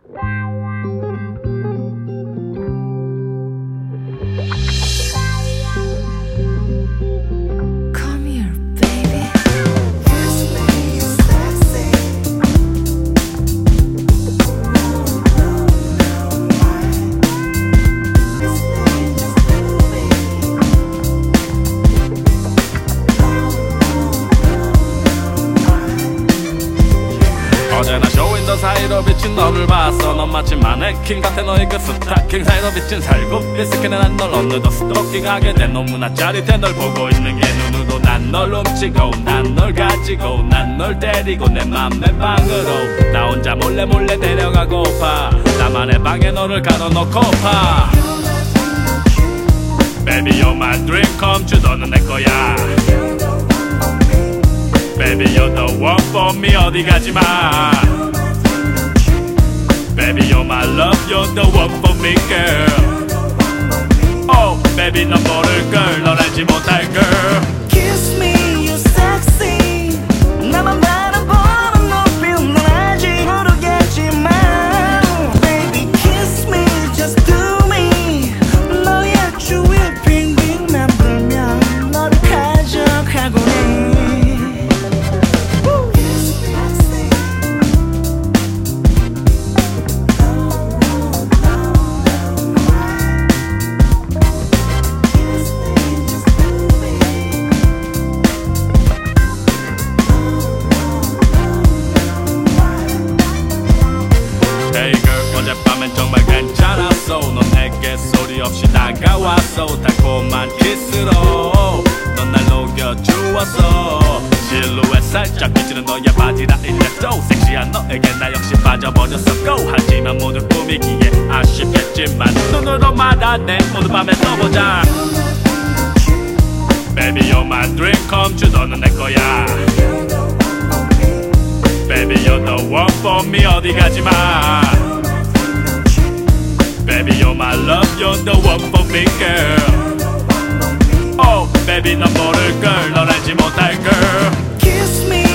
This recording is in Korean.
어제나 쇼윈도 사이로 비친 너를 봤어. 넌 마치 마네킹 같아. 너의 그 스타킹 사이로 비친 살굽게 스캔해 난 널 어느덧 스토킹하게 돼. 너무나 짜릿해 널 보고 있는 게 눈으로. 난 널 훔치고 난 널 가지고 난 널 데리고 내 맘의 방으로 나 혼자 몰래 몰래 데려가고파. 나만의 방에 너를 가둬놓고파. Baby you're my dream come true. 너는 내 거야. Baby you're the one for me. 어디 가지마. Baby you're my love. You're the one for me girl. Oh baby 넌 모를걸. 넌 알지 못할 girl. Kiss me you sexy. 나만 바라보는 눈빛 넌 알지 모르겠지만 Baby kiss me just do me. 너의 주위에 빙빙만 불면 너를 가져가곤 해. Hey girl 어젯밤엔 정말 괜찮았어. 넌 내게 소리 없이 다가왔어. 달콤한 키스로 넌 날 녹여주었어. 실루엣 살짝 비치는 너의 바지 라인에도 섹시한 너에게 나 역시 빠져버렸었고. 하지만 모두 꿈이기에 아쉽겠지만 눈으로 말하네. 모두 밤에 써보자. Baby you're my dream come true. 너는 내 거야. Baby you're the one for me. 어디 가지마. Baby you're my love. You're the one for me girl. Oh baby 넌 모를걸. 넌 알지 못할 girl. Kiss me